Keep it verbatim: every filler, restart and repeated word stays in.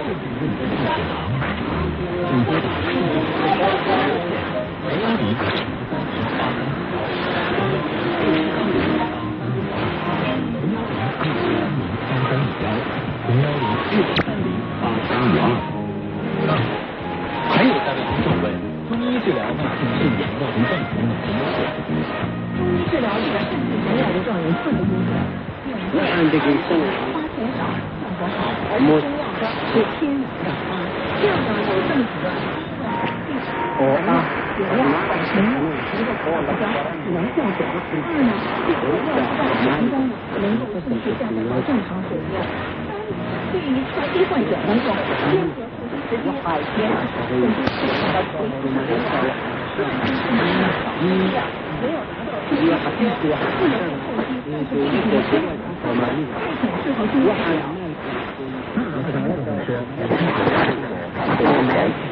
还有大位听众问，中医治疗慢性肾炎的无症状怎么选？ 中医治疗这个肾气活跃的状有四个步骤。 那按这个肾花钱少，效果好，而且中药是偏软啊。这样呢有这么几个。 哦啊， 有药本身一个比较起能效果。二呢，这个药在肠中呢能够顺势降到正常水平。对于长期患者来说，坚决呼吸时间海绵甚至是到回复的疗效。没有达到不能后期，但是病情非常复杂，太显适合中医治疗。